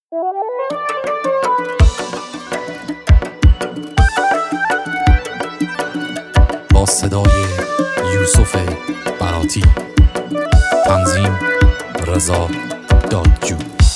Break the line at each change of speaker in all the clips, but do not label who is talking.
با صدای یوسف براتی، تنظیم رضا دادجو.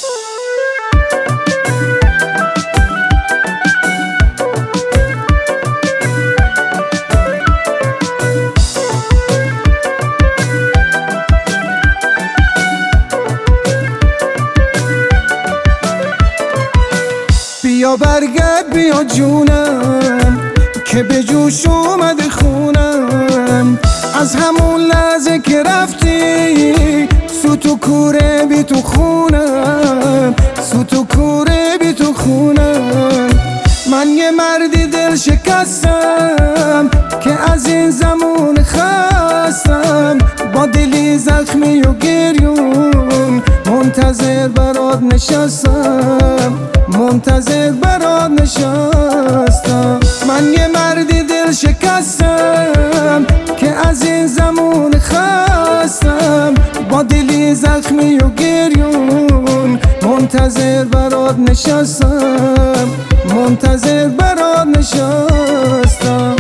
بیا برگرد بیا جونم که به جوش اومد خونم، از همون لحظه که رفتی سوت و کوره بی تو خونم، سوت و کوره بی تو خونم. من یه مردی دل شکستم که از این زمان خستم، با دلی زخمی و گریون منتظر برات نشستم، منتظر برات نشستم. من یه مردی دل شکستم که از این زمان خستم، با دلی زخمی و گریون منتظر برات نشستم، منتظر برات نشستم.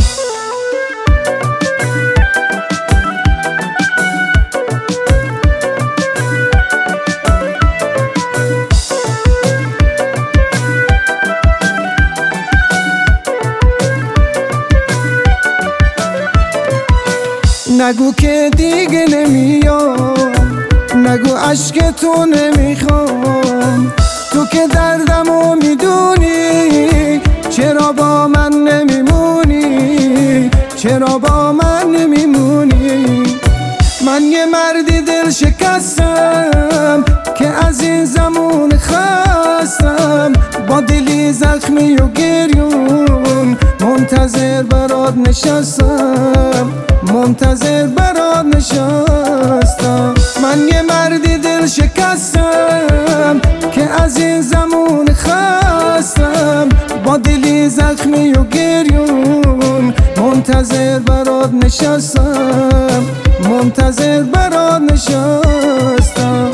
نگو که دیگه نمیام، نگو عشق تو نمیخوام، تو که دردمو میدونی چرا با من نمیمونی، چرا با من نمیمونی. من یه مردی دل شکستم که از این زمان خستم، با دلی زخمی و گریون منتظر برات نشستم، منتظر برات نشستم. من یه مردی دل شکستم که از این زمان خستم، با دلی زخمی و گریون منتظر برات نشستم، منتظر برات نشستم.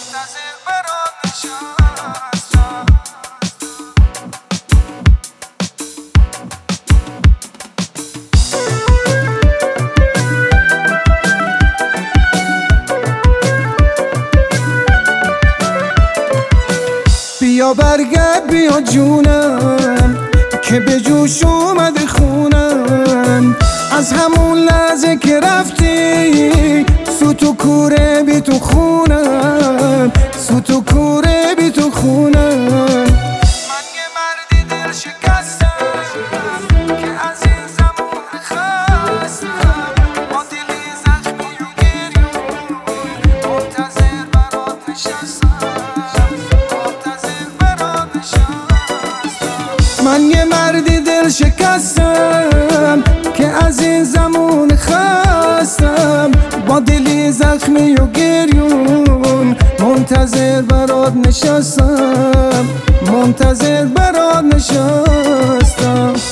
بیا برگرد بیا جونم که به جوش اومد خونم، از همون لحظه که رفتی سوت و کوره بی تو خونم، سوت و کوره بی تو خونم. من یه مردی دل شکستم که از این زمان خستم، با دلی زخمی و گریون منتظر برات نشستم، منتظر برات نشستم. من یه مردی دل شکستم که از این زمان خستم، با دلی زخمی و گریون منتظر برات نشستم، منتظر برات نشستم.